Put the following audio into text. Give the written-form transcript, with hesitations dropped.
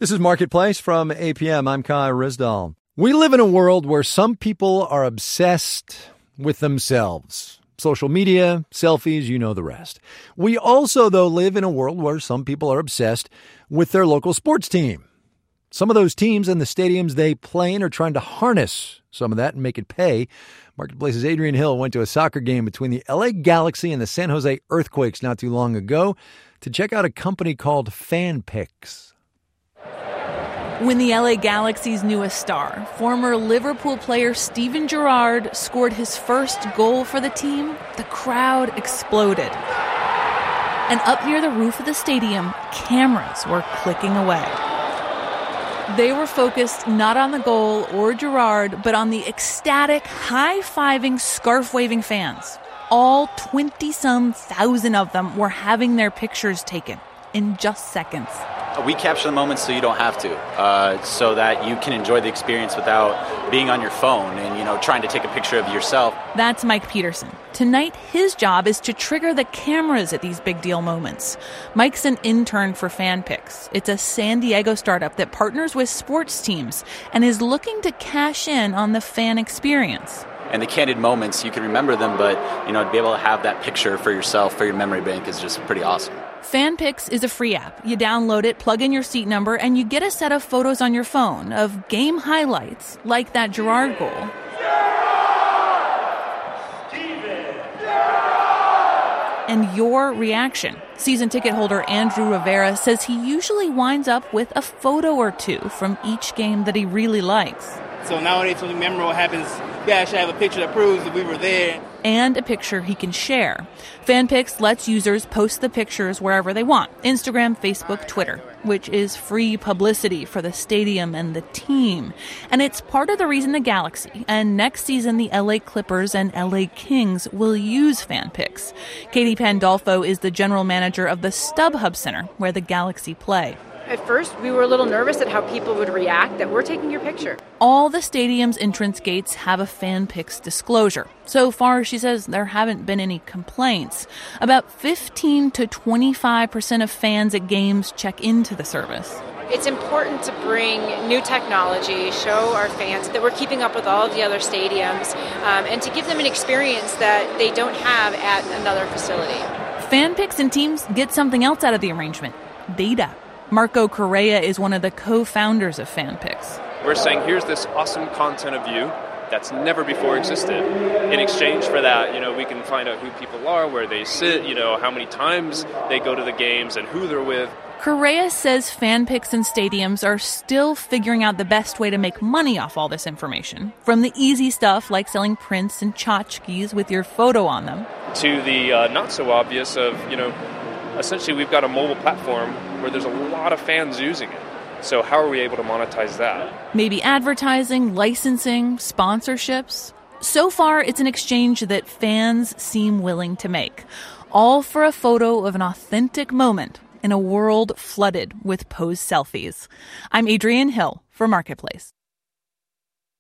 This is Marketplace from APM. I'm Kai Rizdal. We live in a world where some people are obsessed with themselves. Social media, selfies, you know the rest. We also, though, live in a world where some people are obsessed with their local sports team. Some of those teams and the stadiums they play in are trying to harness some of that and make it pay. Marketplace's Adrian Hill went to a soccer game between the LA Galaxy and the San Jose Earthquakes not too long ago to check out a company called FanPix. When the LA Galaxy's newest star, former Liverpool player Steven Gerrard, scored his first goal for the team, the crowd exploded. And up near the roof of the stadium, cameras were clicking away. They were focused not on the goal or Gerrard, but on the ecstatic, high-fiving, scarf-waving fans. All 20-some thousand of them were having their pictures taken in just seconds. We capture the moments so you don't have to, so that you can enjoy the experience without being on your phone and, trying to take a picture of yourself. That's Mike Peterson. Tonight, his job is to trigger the cameras at these big deal moments. Mike's an intern for FanPix. It's a San Diego startup that partners with sports teams and is looking to cash in on the fan experience. And the candid moments, you can remember them, but, to be able to have that picture for yourself, for your memory bank is just pretty awesome. FanPix is a free app. You download it, plug in your seat number, and you get a set of photos on your phone of game highlights, like that Gerrard goal. And your reaction. Season ticket holder Andrew Rivera says he usually winds up with a photo or two from each game that he really likes. So nowadays, something memorable happens, we actually have a picture that proves that we were there. And a picture he can share. FanPix lets users post the pictures wherever they want. Instagram, Facebook, Twitter, which is free publicity for the stadium and the team. And it's part of the reason the Galaxy and next season the LA Clippers and LA Kings will use FanPix. Katie Pandolfo is the general manager of the StubHub Center, where the Galaxy play. At first, we were a little nervous at how people would react that we're taking your picture. All the stadium's entrance gates have a FanPix disclosure. So far, she says, there haven't been any complaints. About 15 to 25% of fans at games check into the service. It's important to bring new technology, show our fans that we're keeping up with all of the other stadiums, and to give them an experience that they don't have at another facility. FanPix and teams get something else out of the arrangement: data. Marco Correa is one of the co-founders of FanPix. We're saying, here's this awesome content of you that's never before existed. In exchange for that, we can find out who people are, where they sit, how many times they go to the games and who they're with. Correa says FanPix and stadiums are still figuring out the best way to make money off all this information. From the easy stuff like selling prints and tchotchkes with your photo on them, to the not so obvious of, essentially we've got a mobile platform where there's a lot of fans using it. So how are we able to monetize that? Maybe advertising, licensing, sponsorships. So far, it's an exchange that fans seem willing to make. All for a photo of an authentic moment in a world flooded with posed selfies. I'm Adrian Hill for Marketplace.